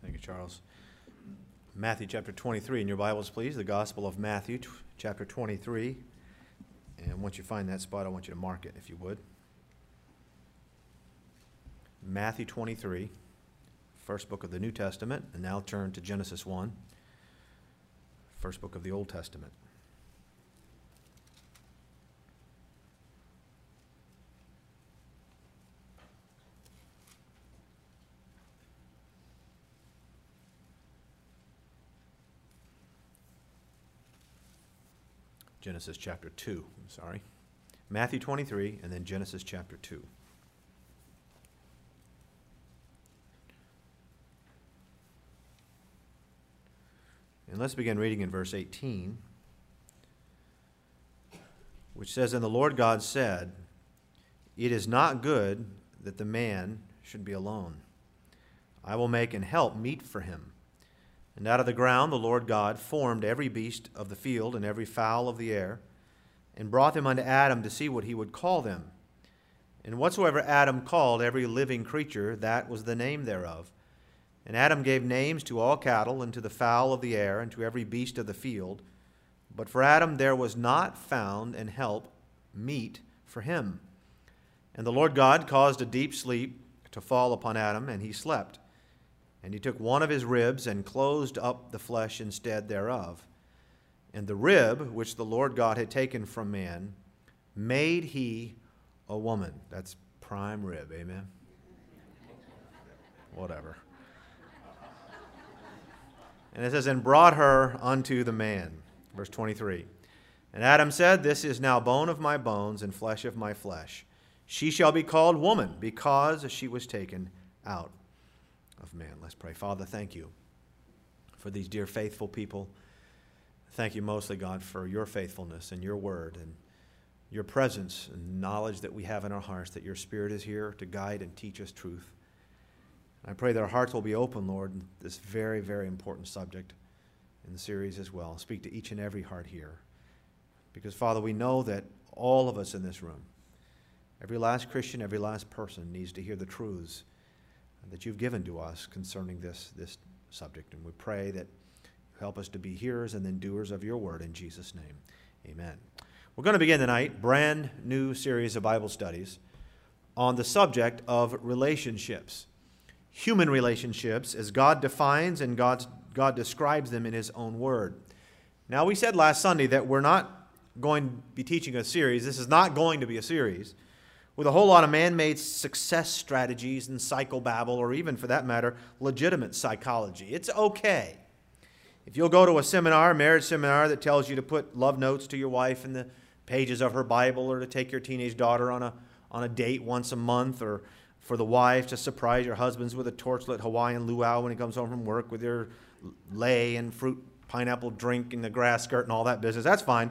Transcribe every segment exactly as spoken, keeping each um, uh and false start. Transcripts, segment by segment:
Thank you, Charles. Matthew chapter twenty-three in your Bibles, please. The Gospel of Matthew, t- chapter twenty-three. And once you find that spot, I want you to mark it, if you would. Matthew twenty-three, first book of the New Testament, and now turn to Genesis one, first book of the Old Testament. Genesis chapter two, I'm sorry. Matthew twenty-three, and then Genesis chapter two. And let's begin reading in verse eighteen, which says, "And the Lord God said, It is not good that the man should be alone. I will make and help meet for him. And out of the ground the Lord God formed every beast of the field and every fowl of the air, and brought them unto Adam to see what he would call them. And whatsoever Adam called every living creature, that was the name thereof. And Adam gave names to all cattle, and to the fowl of the air, and to every beast of the field. But for Adam there was not found an help meet for him. And the Lord God caused a deep sleep to fall upon Adam, and he slept. And he took one of his ribs and closed up the flesh instead thereof. And the rib which the Lord God had taken from man made he a woman." That's prime rib, amen? Whatever. And it says, "And brought her unto the man." Verse twenty-three. "And Adam said, This is now bone of my bones and flesh of my flesh. She shall be called woman, because she was taken out of man." Let's pray. Father, thank you for these dear faithful people. Thank you mostly, God, for your faithfulness and your word and your presence and knowledge that we have in our hearts, that your Spirit is here to guide and teach us truth. I pray that our hearts will be open, Lord, in this very, very important subject in the series as well. Speak to each and every heart here. Because, Father, we know that all of us in this room, every last Christian, every last person needs to hear the truths that you've given to us concerning this, this subject. And we pray that you help us to be hearers and then doers of your word in Jesus' name. Amen. We're going to begin tonight, brand new series of Bible studies on the subject of relationships. Human relationships as God defines and God's, God describes them in his own word. Now, we said last Sunday that we're not going to be teaching a series. This is not going to be a series with a whole lot of man-made success strategies and psychobabble, or even, for that matter, legitimate psychology. It's okay if you'll go to a seminar, a marriage seminar, that tells you to put love notes to your wife in the pages of her Bible, or to take your teenage daughter on a, on a date once a month, or for the wife to surprise your husbands with a torchlit Hawaiian luau when he comes home from work with your lei and fruit pineapple drink in the grass skirt and all that business. That's fine.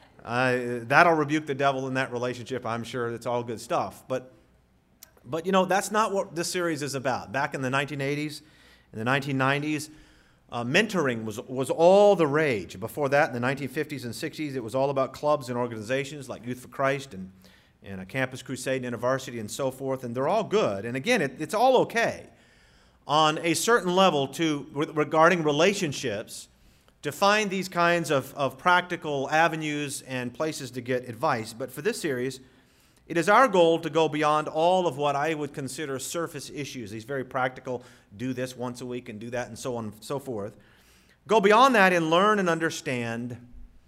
Uh, that'll rebuke the devil in that relationship, I'm sure. It's all good stuff. But, but you know, that's not what this series is about. Back in the nineteen eighties, in the nineteen nineties, uh, mentoring was, was all the rage. Before that, in the nineteen fifties and sixties, it was all about clubs and organizations like Youth for Christ and, and a Campus Crusade and InterVarsity and so forth. And they're all good. And again, it, it's all okay on a certain level to regarding relationships, to find these kinds of, of practical avenues and places to get advice. But for this series, it is our goal to go beyond all of what I would consider surface issues, these very practical, do this once a week and do that and so on and so forth. Go beyond that and learn and understand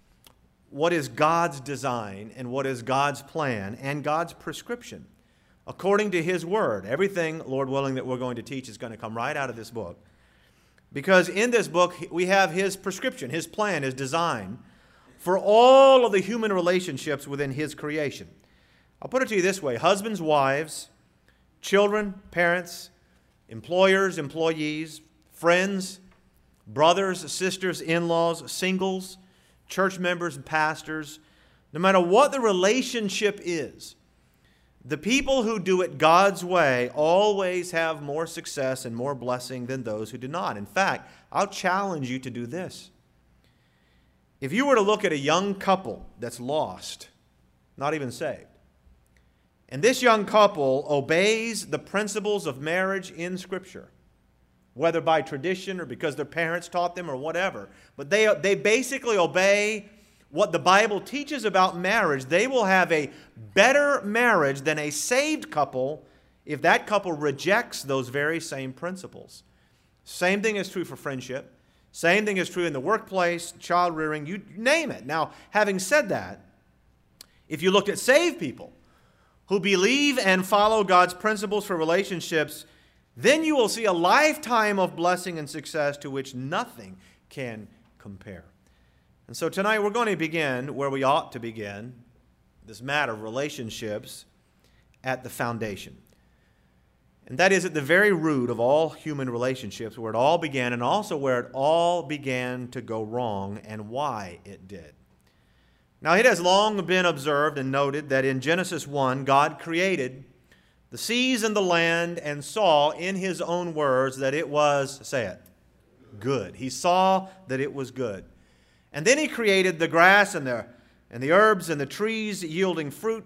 what is God's design and what is God's plan and God's prescription according to his word. Everything, Lord willing, that we're going to teach is going to come right out of this book. Because in this book, we have his prescription, his plan, his design for all of the human relationships within his creation. I'll put it to you this way. Husbands, wives, children, parents, employers, employees, friends, brothers, sisters, in-laws, singles, church members, and pastors, no matter what the relationship is, the people who do it God's way always have more success and more blessing than those who do not. In fact, I'll challenge you to do this. If you were to look at a young couple that's lost, not even saved, and this young couple obeys the principles of marriage in Scripture, whether by tradition or because their parents taught them or whatever. But they, they basically obey what the Bible teaches about marriage. They will have a better marriage than a saved couple if that couple rejects those very same principles. Same thing is true for friendship. Same thing is true in the workplace, child rearing, you name it. Now, having said that, if you looked at saved people who believe and follow God's principles for relationships, then you will see a lifetime of blessing and success to which nothing can compare. And so tonight we're going to begin where we ought to begin, this matter of relationships, at the foundation. And that is at the very root of all human relationships, where it all began and also where it all began to go wrong and why it did. Now, it has long been observed and noted that in Genesis one, God created the seas and the land and saw in His own words that it was, say it, good. He saw that it was good. And then He created the grass and the, and the herbs and the trees yielding fruit.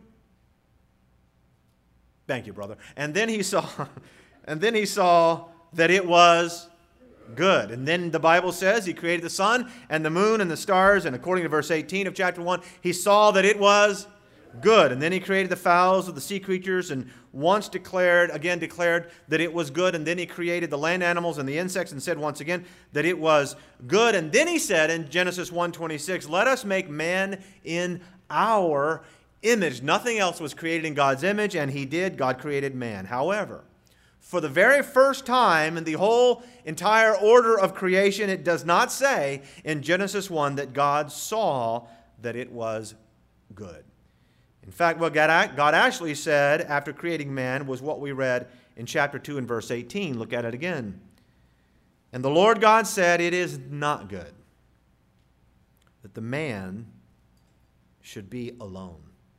Thank you, brother. And then he saw, and then he saw that it was good. And then the Bible says He created the sun and the moon and the stars. And according to verse eighteen of chapter one, He saw that it was good. And then He created the fowls of the sea creatures and once declared, again declared that it was good. And then He created the land animals and the insects and said once again that it was good. And then He said in Genesis one twenty-six, let us make man in our image. Nothing else was created in God's image, and He did. God created man. However, for the very first time in the whole entire order of creation, it does not say in Genesis one that God saw that it was good. In fact, what God actually said after creating man was what we read in chapter two and verse eighteen. Look at it again. And the Lord God said, it is not good that the man should be alone.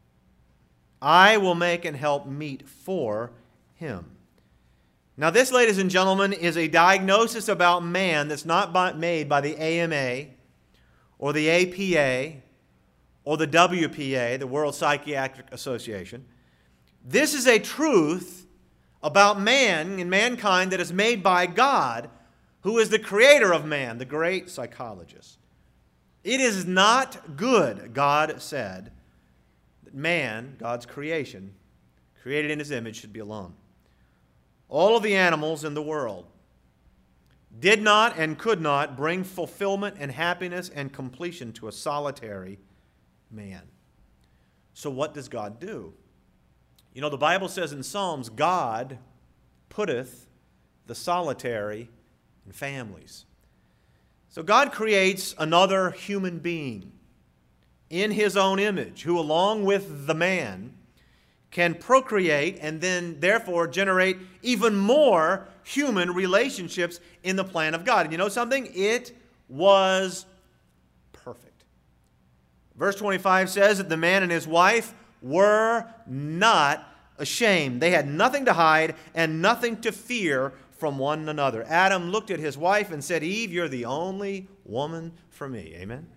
I will make and help meet for him. Now this, ladies and gentlemen, is a diagnosis about man that's not by, made by the A M A or the A P A or the W P A, the World Psychiatric Association. This is a truth about man and mankind that is made by God, who is the creator of man, the great psychologist. It is not good, God said, man, God's creation, created in His image, should be alone. All of the animals in the world did not and could not bring fulfillment and happiness and completion to a solitary man. So what does God do? You know, the Bible says in Psalms, God putteth the solitary in families. So God creates another human being in His own image, who along with the man can procreate and then therefore generate even more human relationships in the plan of God. And you know something? It was perfect. Verse twenty-five says that the man and his wife were not ashamed. They had nothing to hide and nothing to fear from one another. Adam looked at his wife and said, Eve, you're the only woman for me. Amen?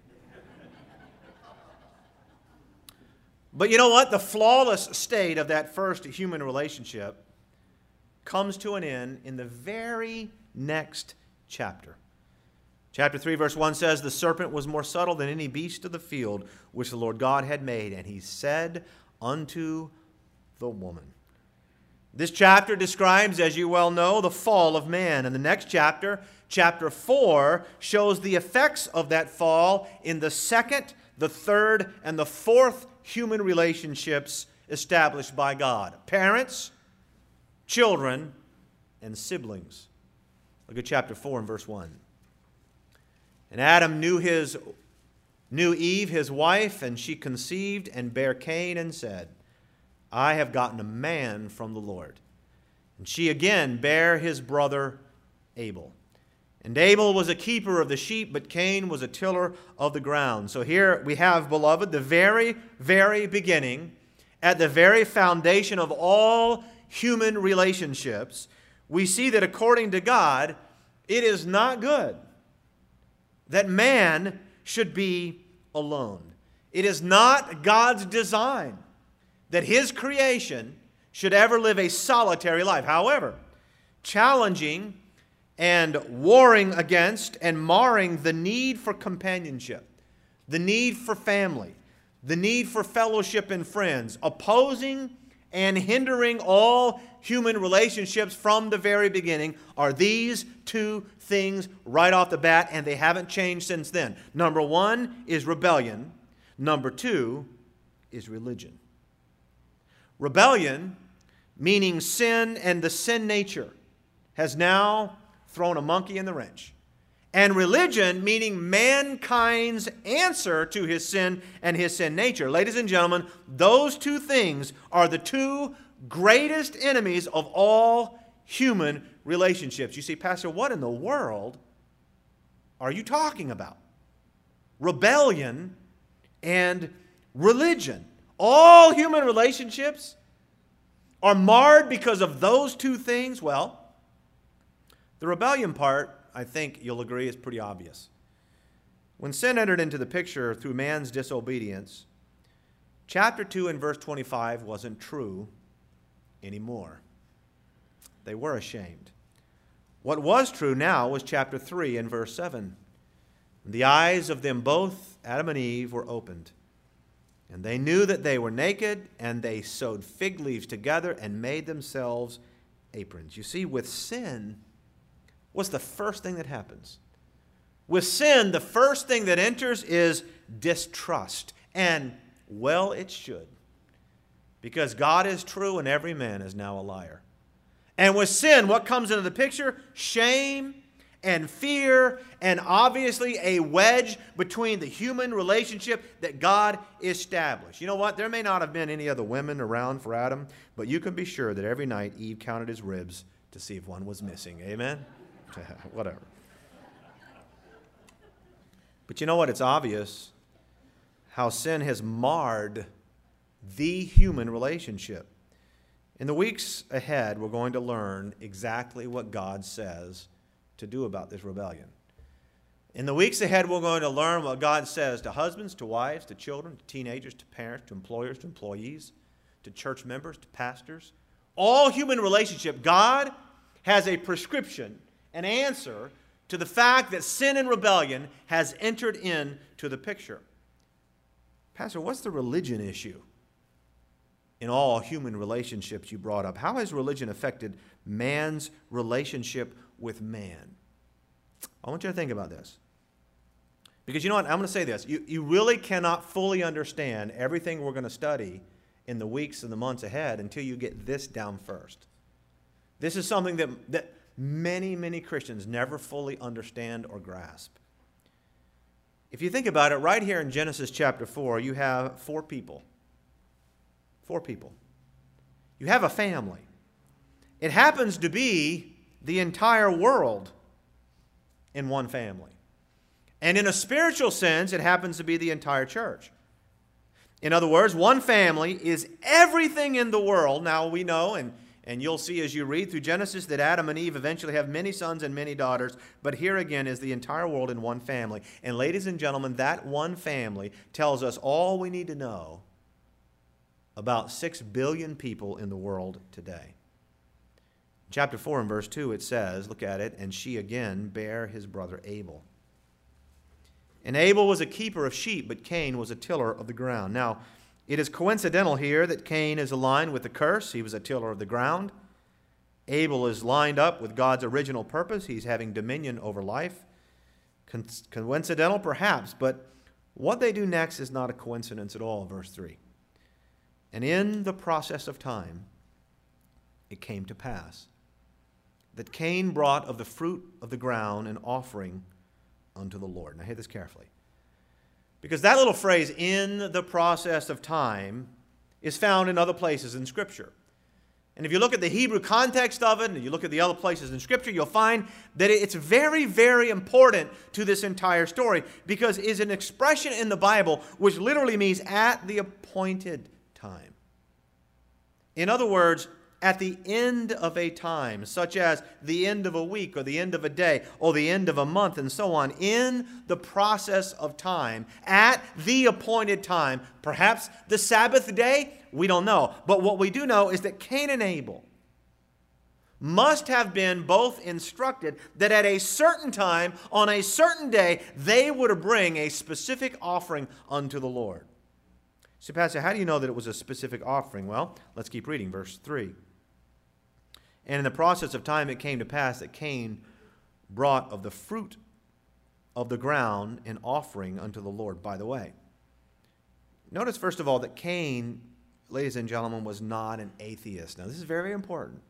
But you know what? The flawless state of that first human relationship comes to an end in the very next chapter. Chapter three, verse one says, the serpent was more subtle than any beast of the field which the Lord God had made, and he said unto the woman. This chapter describes, as you well know, the fall of man. And the next chapter, chapter four, shows the effects of that fall in the second, the third, and the fourth human relationships established by God. Parents, children, and siblings. Look at chapter four and verse one. And Adam knew his knew Eve, his wife, and she conceived and bare Cain and said, I have gotten a man from the Lord. And she again bare his brother Abel. And Abel was a keeper of the sheep, but Cain was a tiller of the ground. So here we have, beloved, the very, very beginning, at the very foundation of all human relationships, we see that according to God, it is not good that man should be alone. It is not God's design that His creation should ever live a solitary life. However, challenging and warring against and marring the need for companionship, the need for family, the need for fellowship and friends, opposing and hindering all human relationships from the very beginning are these two things right off the bat, and they haven't changed since then. Number one is rebellion. Number two is religion. Rebellion, meaning sin and the sin nature, has now thrown a monkey in the wrench. And religion, meaning mankind's answer to his sin and his sin nature. Ladies and gentlemen, those two things are the two greatest enemies of all human relationships. You see, Pastor, what in the world are you talking about? Rebellion and religion. All human relationships are marred because of those two things. Well, the rebellion part, I think you'll agree, is pretty obvious. When sin entered into the picture through man's disobedience, chapter two and verse twenty-five wasn't true anymore. They were ashamed. What was true now was chapter three and verse seven. The eyes of them both, Adam and Eve, were opened. And they knew that they were naked, and they sewed fig leaves together and made themselves aprons. You see, with sin, what's the first thing that happens? With sin, the first thing that enters is distrust. And, well, it should. Because God is true and every man is now a liar. And with sin, what comes into the picture? Shame and fear, and obviously a wedge between the human relationship that God established. You know what? There may not have been any other women around for Adam, but you can be sure that every night Eve counted his ribs to see if one was missing. Amen? Whatever. But you know what? It's obvious how sin has marred the human relationship. In the weeks ahead, we're going to learn exactly what God says to do about this rebellion. In the weeks ahead, we're going to learn what God says to husbands, to wives, to children, to teenagers, to parents, to employers, to employees, to church members, to pastors. All human relationship, God has a prescription, an answer to the fact that sin and rebellion has entered into the picture. Pastor, what's the religion issue in all human relationships you brought up? How has religion affected man's relationship with man? I want you to think about this. Because you know what? I'm going to say this. You, you really cannot fully understand everything we're going to study in the weeks and the months ahead until you get this down first. This is something that, that many, many Christians never fully understand or grasp. If you think about it, right here in Genesis chapter four, you have four people. Four people. You have a family. It happens to be the entire world in one family. And in a spiritual sense, it happens to be the entire church. In other words, one family is everything in the world. Now we know, and, and you'll see as you read through Genesis, that Adam and Eve eventually have many sons and many daughters. But here again is the entire world in one family. And ladies and gentlemen, that one family tells us all we need to know about six billion people in the world today. Chapter four and verse two, it says, look at it, and she again bare his brother Abel. And Abel was a keeper of sheep, but Cain was a tiller of the ground. Now, it is coincidental here that Cain is aligned with the curse. He was a tiller of the ground. Abel is lined up with God's original purpose. He's having dominion over life. Co- coincidental, perhaps, but what they do next is not a coincidence at all, verse three. And in the process of time, it came to pass that Cain brought of the fruit of the ground an offering unto the Lord. Now hear this carefully. Because that little phrase, in the process of time, is found in other places in Scripture. And if you look at the Hebrew context of it, and you look at the other places in Scripture, you'll find that it's very, very important to this entire story, because it is an expression in the Bible which literally means at the appointed time. In other words, at the end of a time, such as the end of a week or the end of a day or the end of a month and so on, in the process of time, at the appointed time, perhaps the Sabbath day, we don't know. But what we do know is that Cain and Abel must have been both instructed that at a certain time, on a certain day, they would bring a specific offering unto the Lord. So, Pastor, how do you know that it was a specific offering? Well, let's keep reading, verse three. And in the process of time it came to pass that Cain brought of the fruit of the ground an offering unto the Lord. By the way, notice first of all that Cain, ladies and gentlemen, was not an atheist. Now, this is very important.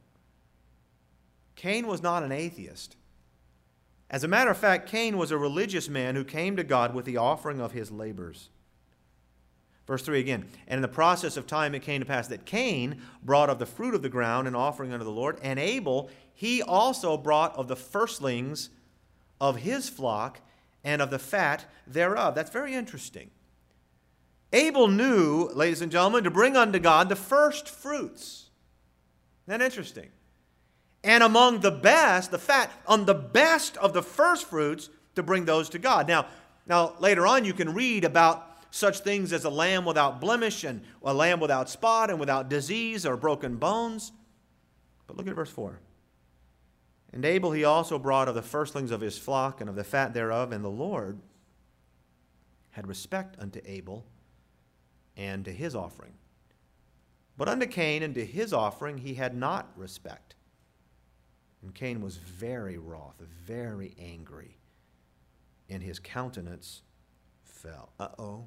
Cain was not an atheist. As a matter of fact, Cain was a religious man who came to God with the offering of his labors. Verse three again, and in the process of time it came to pass that Cain brought of the fruit of the ground an offering unto the Lord, and Abel, he also brought of the firstlings of his flock and of the fat thereof. That's very interesting. Abel knew, ladies and gentlemen, to bring unto God the first fruits. Isn't that interesting? And among the best, the fat, on the best of the first fruits, to bring those to God. Now, now later on you can read about such things as a lamb without blemish and a lamb without spot and without disease or broken bones. But look at verse four. And Abel he also brought of the firstlings of his flock and of the fat thereof, and the Lord had respect unto Abel and to his offering. But unto Cain and to his offering he had not respect. And Cain was very wroth, very angry, and his countenance fell. Uh-oh.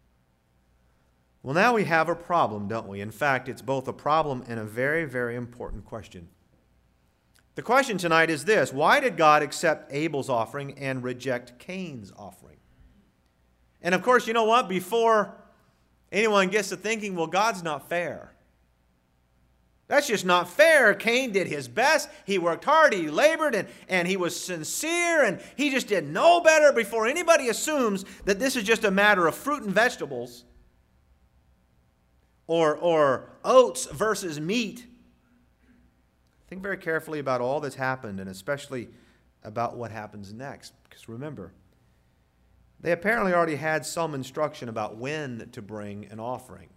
Well, now we have a problem, don't we? In fact, it's both a problem and a very, very important question. The question tonight is this: why did God accept Abel's offering and reject Cain's offering? And of course, you know what? Before anyone gets to thinking, well, God's not fair. That's just not fair. Cain did his best. He worked hard. He labored, and, and he was sincere, and he just did no better. Before anybody assumes that this is just a matter of fruit and vegetables or, or oats versus meat, think very carefully about all that's happened, and especially about what happens next. Because remember, they apparently already had some instruction about when to bring an offering.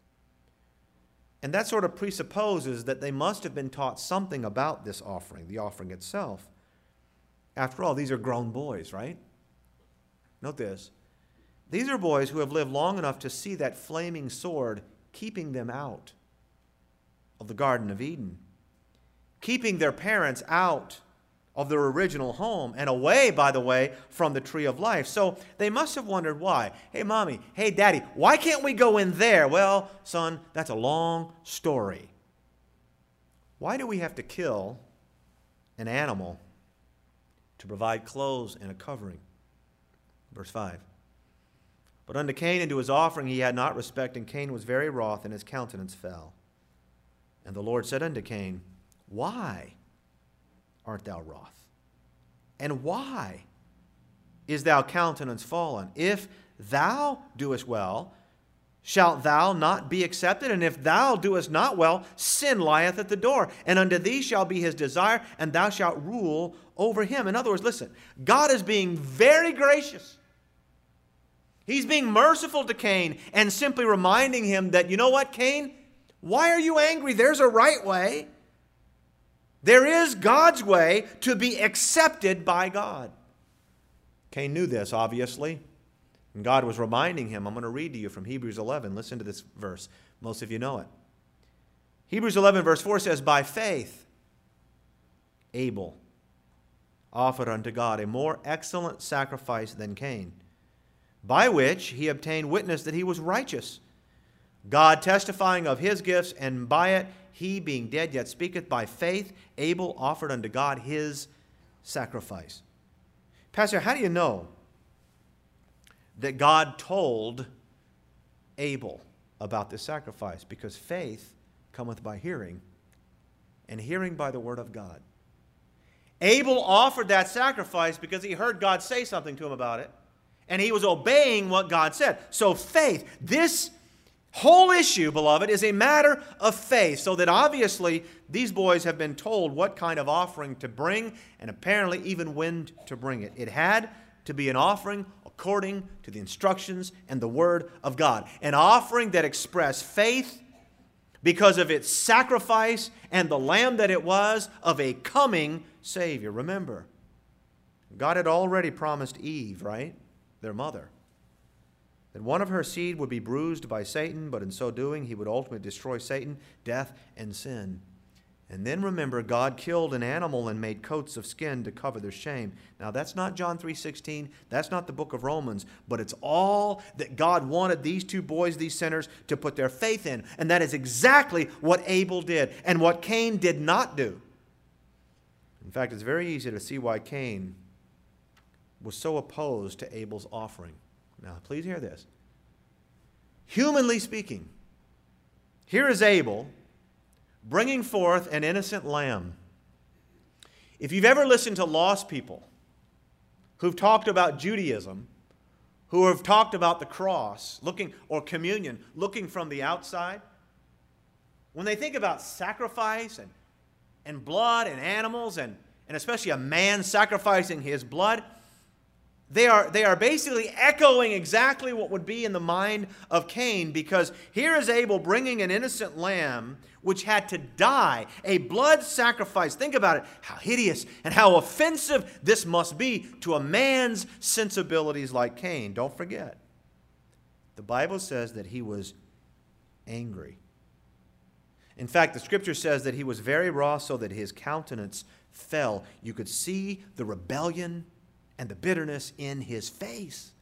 And that sort of presupposes that they must have been taught something about this offering, the offering itself. After all, these are grown boys, right? Note this. These are boys who have lived long enough to see that flaming sword keeping them out of the Garden of Eden, keeping their parents out of their original home and away, by the way, from the tree of life. So they must have wondered why. Hey, Mommy, hey, Daddy, why can't we go in there? Well, son, that's a long story. Why do we have to kill an animal to provide clothes and a covering? Verse five. But unto Cain and to his offering he had not respect, and Cain was very wroth, and his countenance fell. And the Lord said unto Cain, why art thou wroth? And why is thou countenance fallen? If thou doest well, shalt thou not be accepted? And if thou doest not well, sin lieth at the door, and unto thee shall be his desire, and thou shalt rule over him. In other words, listen, God is being very gracious. He's being merciful to Cain and simply reminding him that, you know what, Cain? Why are you angry? There's a right way. There is God's way to be accepted by God. Cain knew this, obviously. And God was reminding him. I'm going to read to you from Hebrews eleven. Listen to this verse. Most of you know it. Hebrews eleven verse four says, by faith, Abel offered unto God a more excellent sacrifice than Cain, by which he obtained witness that he was righteous, God testifying of his gifts, and by it he, being dead, yet speaketh. By faith, Abel offered unto God his sacrifice. Pastor, how do you know that God told Abel about this sacrifice? Because faith cometh by hearing, and hearing by the word of God. Abel offered that sacrifice because he heard God say something to him about it, and he was obeying what God said. So faith, this whole issue, beloved, is a matter of faith, so that obviously these boys have been told what kind of offering to bring, and apparently even when to bring it. It had to be an offering according to the instructions and the word of God. An offering that expressed faith, because of its sacrifice and the lamb that it was of a coming Savior. Remember, God had already promised Eve, right, their mother, that one of her seed would be bruised by Satan, but in so doing he would ultimately destroy Satan, death, and sin. And then remember, God killed an animal and made coats of skin to cover their shame. Now, that's not John three sixteen. That's not the book of Romans. But it's all that God wanted these two boys, these sinners, to put their faith in. And that is exactly what Abel did and what Cain did not do. In fact, it's very easy to see why Cain was so opposed to Abel's offering. Now, please hear this. Humanly speaking, here is Abel bringing forth an innocent lamb. If you've ever listened to lost people who've talked about Judaism, who have talked about the cross, looking, or communion, looking from the outside, when they think about sacrifice and, and blood and animals, and, and especially a man sacrificing his blood, They are, they are basically echoing exactly what would be in the mind of Cain, because here is Abel bringing an innocent lamb which had to die, a blood sacrifice. Think about it, how hideous and how offensive this must be to a man's sensibilities like Cain. Don't forget, the Bible says that he was angry. In fact, the Scripture says that he was very wroth, so that his countenance fell. You could see the rebellion and the bitterness in his face.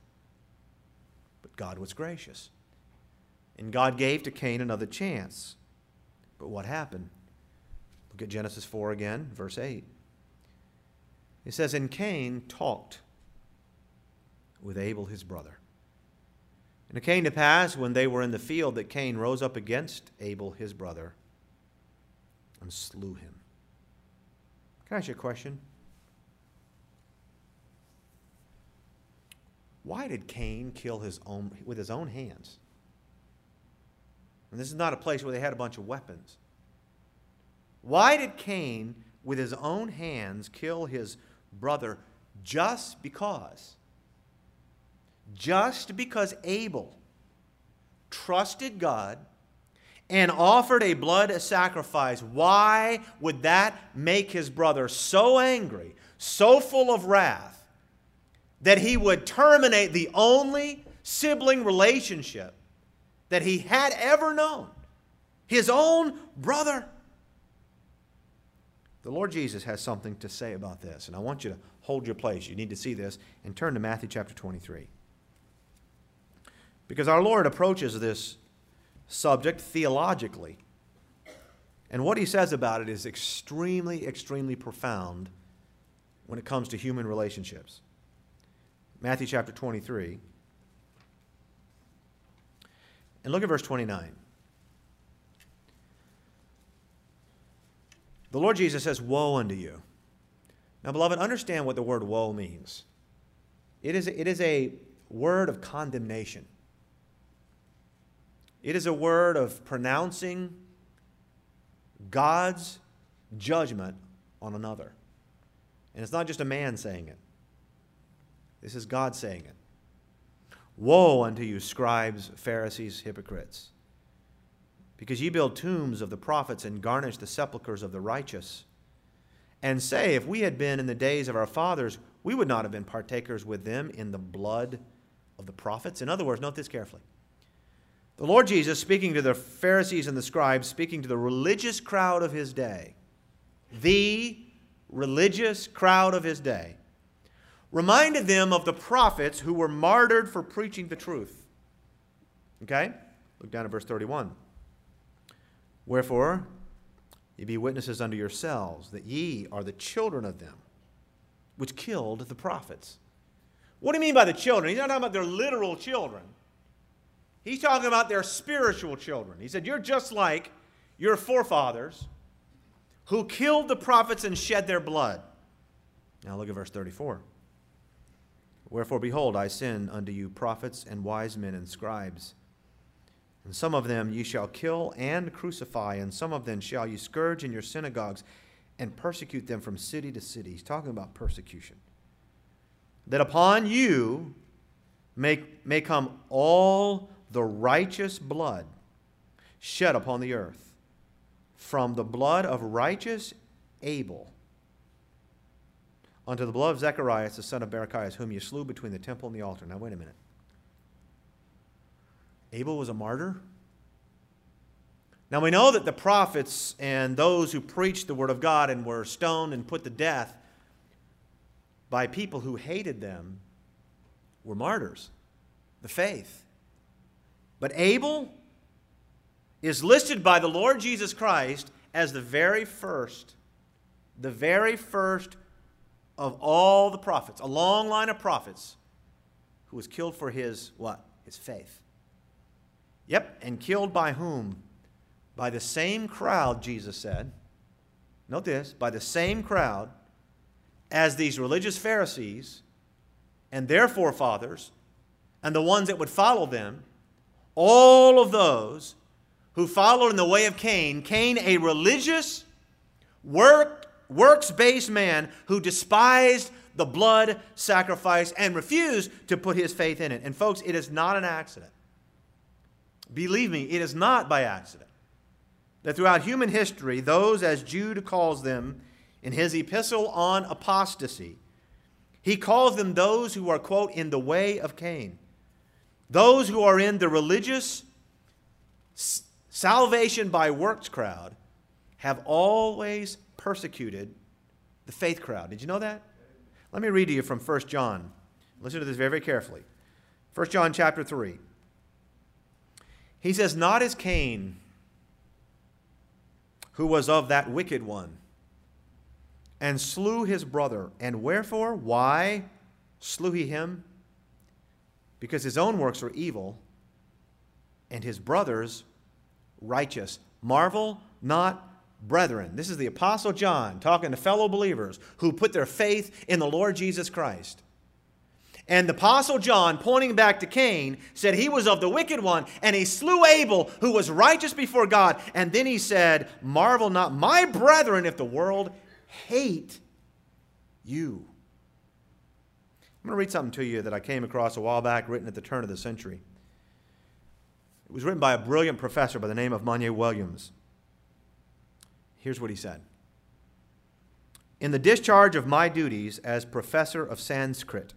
But God was gracious. And God gave to Cain another chance. But what happened? Look at Genesis four again, verse eight. It says, "And Cain talked with Abel his brother. And it came to pass, when they were in the field, that Cain rose up against Abel his brother and slew him." Can I ask you a question? Why did Cain kill his own with his own hands? And this is not a place where they had a bunch of weapons. Why did Cain, with his own hands, kill his brother just because? Just because Abel trusted God and offered a blood sacrifice. Why would that make his brother so angry, so full of wrath, that he would terminate the only sibling relationship that he had ever known? His own brother. The Lord Jesus has something to say about this, and I want you to hold your place. You need to see this, and turn to Matthew chapter twenty-three. Because our Lord approaches this subject theologically, and what he says about it is extremely, extremely profound when it comes to human relationships. Matthew chapter twenty-three. And look at verse twenty-nine. The Lord Jesus says, "Woe unto you." Now, beloved, understand what the word woe means. It is, it is a word of condemnation. It is a word of pronouncing God's judgment on another. And it's not just a man saying it. This is God saying it. "Woe unto you, scribes, Pharisees, hypocrites, because ye build tombs of the prophets and garnish the sepulchres of the righteous, and say, if we had been in the days of our fathers, we would not have been partakers with them in the blood of the prophets." In other words, note this carefully. The Lord Jesus, speaking to the Pharisees and the scribes, speaking to the religious crowd of his day, the religious crowd of his day, reminded them of the prophets who were martyred for preaching the truth. Okay? Look down at verse thirty-one. "Wherefore, ye be witnesses unto yourselves, that ye are the children of them which killed the prophets." What do you mean by the children? He's not talking about their literal children. He's talking about their spiritual children. He said, you're just like your forefathers who killed the prophets and shed their blood. Now look at verse thirty-four. "Wherefore, behold, I send unto you prophets and wise men and scribes. And some of them ye shall kill and crucify, and some of them shall ye scourge in your synagogues and persecute them from city to city." He's talking about persecution. "That upon you may, may come all the righteous blood shed upon the earth, from the blood of righteous Abel unto the blood of Zacharias, the son of Berechias, whom you slew between the temple and the altar. Now, wait a minute. Abel was a martyr? Now, we know that the prophets and those who preached the word of God and were stoned and put to death by people who hated them were martyrs, the faith. But Abel is listed by the Lord Jesus Christ as the very first, the very first of all the prophets, a long line of prophets, who was killed for his, what? His faith. Yep, and killed by whom? By the same crowd, Jesus said. Note this, by the same crowd as these religious Pharisees and their forefathers and the ones that would follow them, all of those who followed in the way of Cain, Cain, a religious, work, works-based man who despised the blood sacrifice and refused to put his faith in it. And folks, it is not an accident. Believe me, it is not by accident that throughout human history, those, as Jude calls them in his epistle on apostasy, he calls them those who are, quote, in the way of Cain. Those who are in the religious salvation by works crowd have always persecuted the faith crowd. Did you know that? Let me read to you from First John. Listen to this very, very carefully. First John chapter three. He says, not as Cain, who was of that wicked one, and slew his brother. And wherefore? Why slew he him? Because his own works were evil, and his brother's righteous. Marvel not, brethren. This is the Apostle John talking to fellow believers who put their faith in the Lord Jesus Christ. And the Apostle John, pointing back to Cain, said he was of the wicked one, and he slew Abel, who was righteous before God. And then he said, marvel not, my brethren, if the world hate you. I'm going to read something to you that I came across a while back, written at the turn of the century. It was written by a brilliant professor by the name of Monier Williams. Here's what he said. In the discharge of my duties as professor of Sanskrit,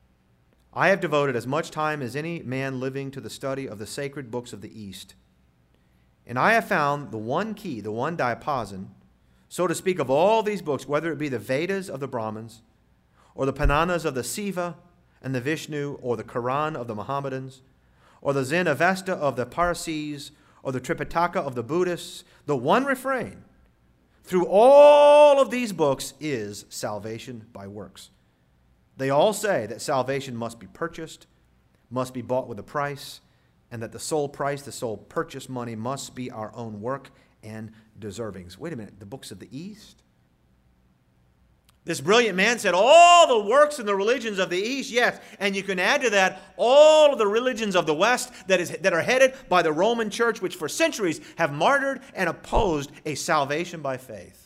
I have devoted as much time as any man living to the study of the sacred books of the East. And I have found the one key, the one diapason, so to speak, of all these books, whether it be the Vedas of the Brahmins, or the Puranas of the Siva and the Vishnu, or the Quran of the Mohammedans, or the Zen Avesta of the Parsis, or the Tripitaka of the Buddhists, the one refrain through all of these books is salvation by works. They all say that salvation must be purchased, must be bought with a price, and that the sole price, the sole purchase money must be our own work and deservings. Wait a minute, the books of the East? This brilliant man said all the works and the religions of the East, yes, and you can add to that all of the religions of the West that is that are headed by the Roman Church, which for centuries have martyred and opposed a salvation by faith.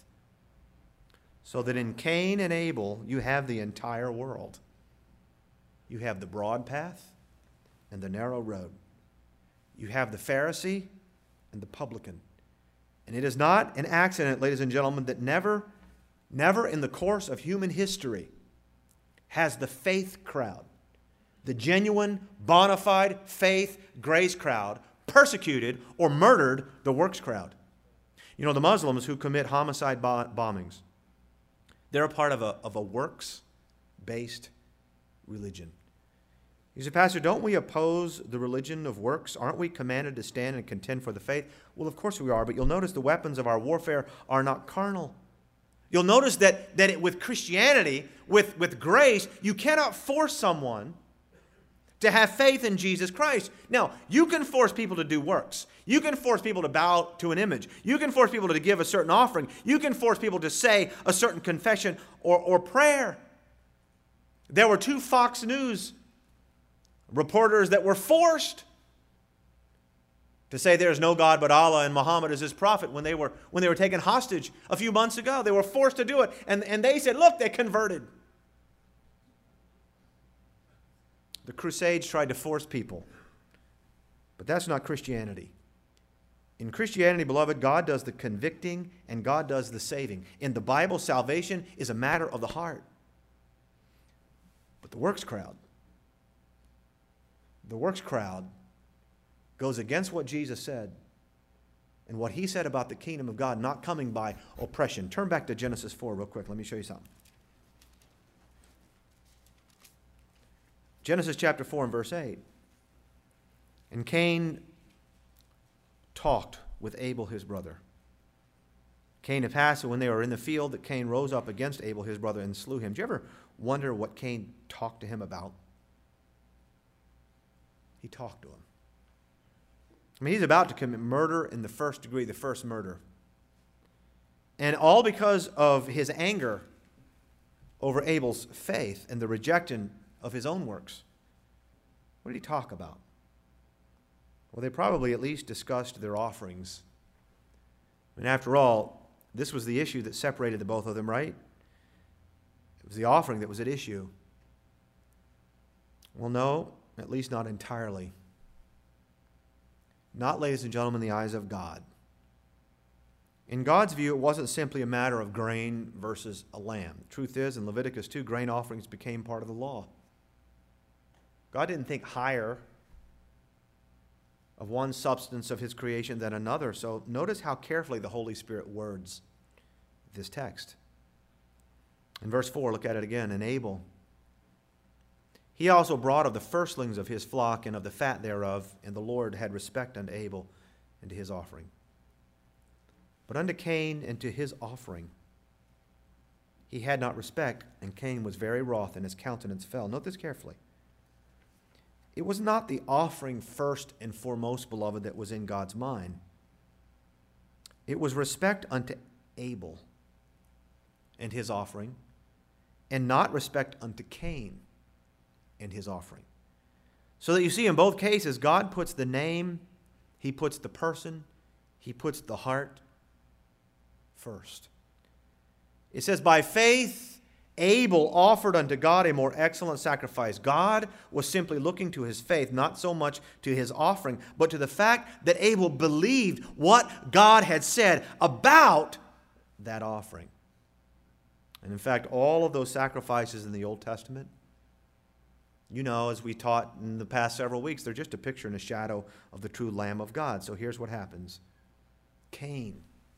So that in Cain and Abel, you have the entire world. You have the broad path and the narrow road. You have the Pharisee and the publican. And it is not an accident, ladies and gentlemen, that never, never in the course of human history has the faith crowd, the genuine, bona fide faith, grace crowd, persecuted or murdered the works crowd. You know, the Muslims who commit homicide bombings, they're a part of a, of a works-based religion. You say, Pastor, don't we oppose the religion of works? Aren't we commanded to stand and contend for the faith? Well, of course we are, but you'll notice the weapons of our warfare are not carnal. You'll notice that, that it, with Christianity, with, with grace, you cannot force someone to have faith in Jesus Christ. Now, you can force people to do works. You can force people to bow to an image. You can force people to give a certain offering. You can force people to say a certain confession or, or prayer. There were two Fox News reporters that were forced to say there is no God but Allah and Muhammad is his prophet when they were, when they were taken hostage a few months ago. They were forced to do it. And, and they said, look, they converted. The Crusades tried to force people. But that's not Christianity. In Christianity, beloved, God does the convicting and God does the saving. In the Bible, salvation is a matter of the heart. But the works crowd, the works crowd goes against what Jesus said and what he said about the kingdom of God not coming by oppression. Turn back to Genesis four real quick. Let me show you something. Genesis chapter four and verse eight. And Cain talked with Abel his brother. Cain had passed, and when they were in the field, that Cain rose up against Abel his brother and slew him. Do you ever wonder what Cain talked to him about? He talked to him. I mean, he's about to commit murder in the first degree, the first murder. And all because of his anger over Abel's faith and the rejection of his own works. What did he talk about? Well, they probably at least discussed their offerings. And after all, this was the issue that separated the both of them, right? It was the offering that was at issue. Well, no, at least not entirely. Not, ladies and gentlemen, in the eyes of God. In God's view, it wasn't simply a matter of grain versus a lamb. The truth is, in Leviticus two, grain offerings became part of the law. God didn't think higher of one substance of his creation than another. So notice how carefully the Holy Spirit words this text. In verse four, look at it again. And Abel, he also brought of the firstlings of his flock and of the fat thereof, and the Lord had respect unto Abel and to his offering. But unto Cain and to his offering he had not respect, and Cain was very wroth, and his countenance fell. Note this carefully. It was not the offering first and foremost, beloved, that was in God's mind. It was respect unto Abel and his offering, and not respect unto Cain and his offering. So that you see in both cases, God puts the name, he puts the person, he puts the heart first. It says, by faith Abel offered unto God a more excellent sacrifice. God was simply looking to his faith, not so much to his offering, but to the fact that Abel believed what God had said about that offering. And in fact, all of those sacrifices in the Old Testament, you know, as we taught in the past several weeks, they're just a picture and a shadow of the true Lamb of God. So here's what happens. Cain,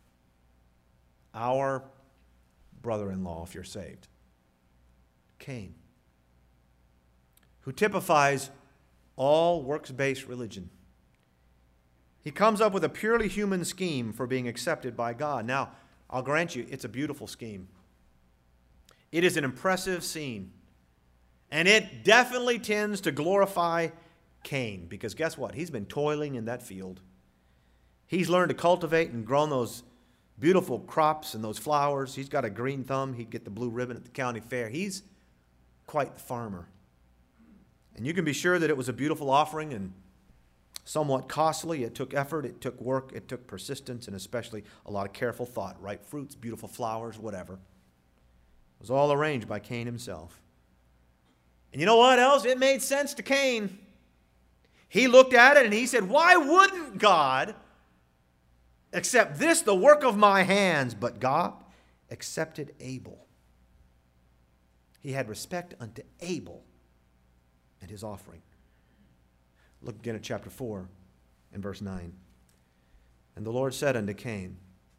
our brother-in-law, if you're saved, Cain, who typifies all works-based religion. He comes up with a purely human scheme for being accepted by God. Now, I'll grant you, it's a beautiful scheme. It is an impressive scene. And it definitely tends to glorify Cain, because guess what? He's been toiling in that field. He's learned to cultivate and grown those beautiful crops and those flowers. He's got a green thumb. He'd get the blue ribbon at the county fair. He's quite the farmer. And you can be sure that it was a beautiful offering and somewhat costly. It took effort, it took work, it took persistence, and especially a lot of careful thought. Ripe fruits, beautiful flowers, whatever. It was all arranged by Cain himself. And you know what else? It made sense to Cain. He looked at it and he said, why wouldn't God accept this, the work of my hands? But God accepted Abel. He had respect unto Abel and his offering. Look again at chapter four and verse nine. And the Lord said unto Cain,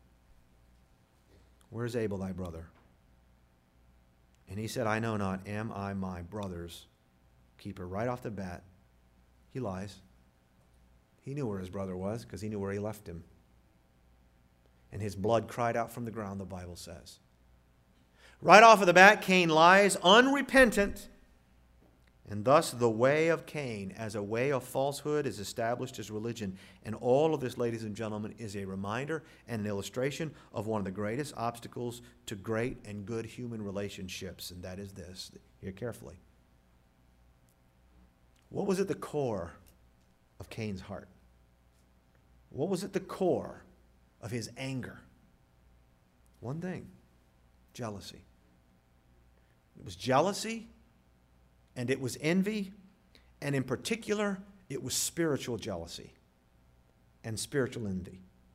where is Abel thy brother? And he said, I know not, am I my brother's keeper? Right off the bat, he lies. He knew where his brother was because he knew where he left him. And his blood cried out from the ground, the Bible says. Right off of the bat, Cain lies unrepentant. And thus the way of Cain as a way of falsehood is established as religion. And all of this, ladies and gentlemen, is a reminder and an illustration of one of the greatest obstacles to great and good human relationships. And that is this. Hear carefully. What was at the core of Cain's heart? What was at the core of his anger? One thing. Jealousy. It was jealousy, and it was envy, and in particular, it was spiritual jealousy and spiritual envy.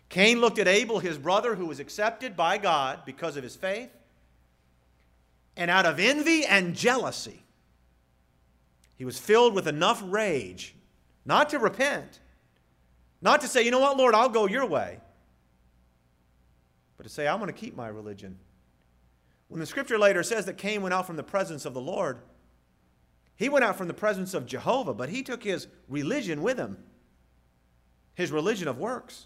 Cain looked at Abel, his brother, who was accepted by God because of his faith, and out of envy and jealousy, he was filled with enough rage not to repent, not to say, you know what, Lord, I'll go your way, but to say, I'm going to keep my religion. When the scripture later says that Cain went out from the presence of the Lord, he went out from the presence of Jehovah, but he took his religion with him, his religion of works.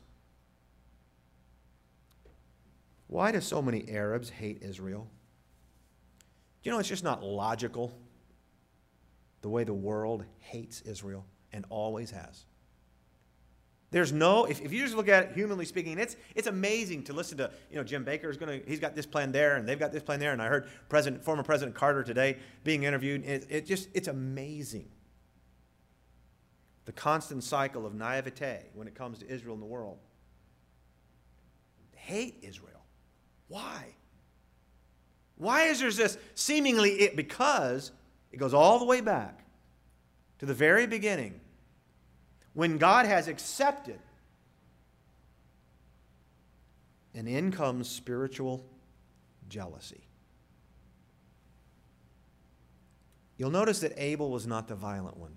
Why do so many Arabs hate Israel? You know, it's just not logical the way the world hates Israel and always has. There's no, if, if you just look at it humanly speaking, it's it's amazing to listen to, you know, Jim Baker is going to, he's got this plan there and they've got this plan there. And I heard President, former President Carter today being interviewed. It, it just, it's amazing. The constant cycle of naivete when it comes to Israel and the world. They hate Israel. Why? Why is there this seemingly it? Because it goes all the way back to the very beginning when God has accepted, and in comes spiritual jealousy. You'll notice that Abel was not the violent one.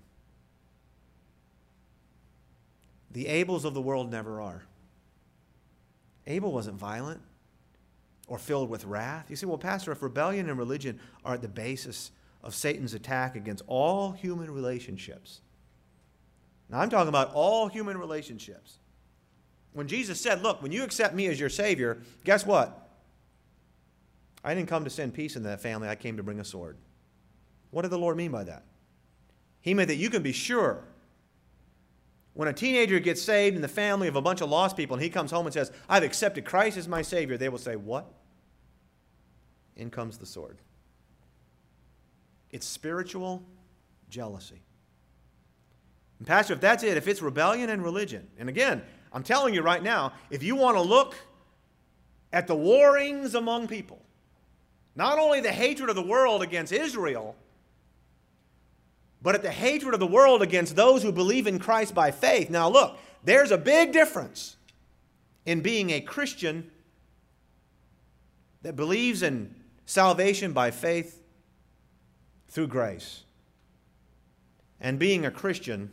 The Abels of the world never are. Abel wasn't violent or filled with wrath. You say, well, Pastor, if rebellion and religion are at the basis of Satan's attack against all human relationships. Now, I'm talking about all human relationships. When Jesus said, look, when you accept me as your Savior, guess what? I didn't come to send peace in that family. I came to bring a sword. What did the Lord mean by that? He meant that you can be sure when a teenager gets saved in the family of a bunch of lost people and he comes home and says, I've accepted Christ as my Savior, they will say, what? In comes the sword. It's spiritual jealousy. And Pastor, if that's it, if it's rebellion and religion, and again, I'm telling you right now, if you want to look at the warrings among people, not only the hatred of the world against Israel, but at the hatred of the world against those who believe in Christ by faith. Now look, there's a big difference in being a Christian that believes in salvation by faith through grace and being a Christian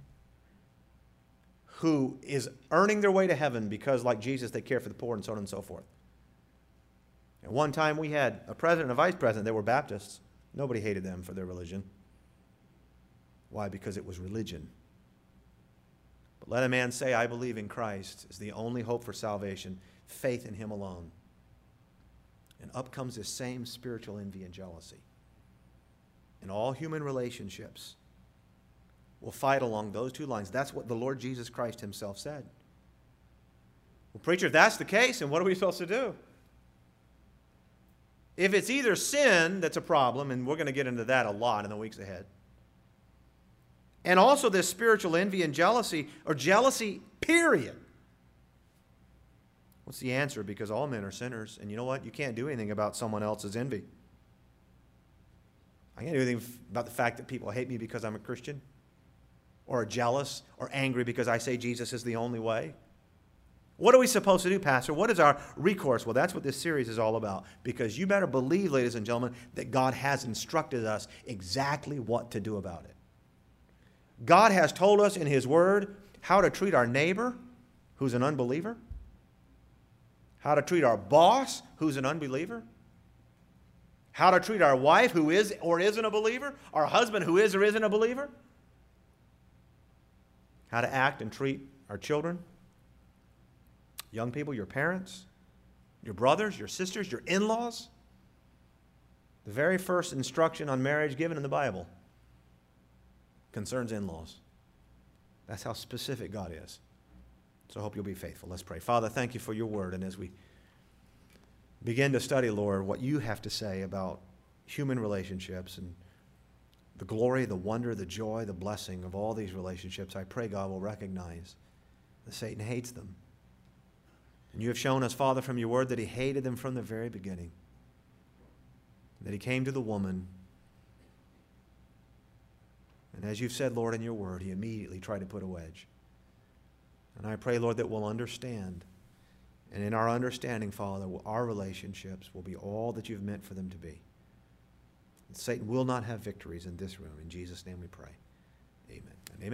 who is earning their way to heaven because, like Jesus, they care for the poor and so on and so forth. At one time, we had a president and a vice president that were Baptists. Nobody hated them for their religion. Why? Because it was religion. But let a man say, I believe in Christ is the only hope for salvation, faith in him alone. And up comes this same spiritual envy and jealousy. In all human relationships, we'll fight along those two lines. That's what the Lord Jesus Christ himself said. Well, preacher, if that's the case, then what are we supposed to do? If it's either sin that's a problem, and we're going to get into that a lot in the weeks ahead, and also this spiritual envy and jealousy, or jealousy, period. What's the answer? Because all men are sinners, and you know what? You can't do anything about someone else's envy. I can't do anything about the fact that people hate me because I'm a Christian, or are jealous, or angry because I say Jesus is the only way. What are we supposed to do, Pastor? What is our recourse? Well, that's what this series is all about, because you better believe, ladies and gentlemen, that God has instructed us exactly what to do about it. God has told us in his word how to treat our neighbor who's an unbeliever, how to treat our boss who's an unbeliever, how to treat our wife who is or isn't a believer, our husband who is or isn't a believer, how to act and treat our children, young people, your parents, your brothers, your sisters, your in-laws. The very first instruction on marriage given in the Bible concerns in-laws. That's how specific God is. So I hope you'll be faithful. Let's pray. Father, thank you for your word. And as we begin to study, Lord, what you have to say about human relationships and the glory, the wonder, the joy, the blessing of all these relationships, I pray God will recognize that Satan hates them. And you have shown us, Father, from your word that he hated them from the very beginning. That he came to the woman, and as you've said, Lord, in your word, he immediately tried to put a wedge. And I pray, Lord, that we'll understand And in our understanding, Father, our relationships will be all that you've meant for them to be. And Satan will not have victories in this room. In Jesus' name we pray. Amen.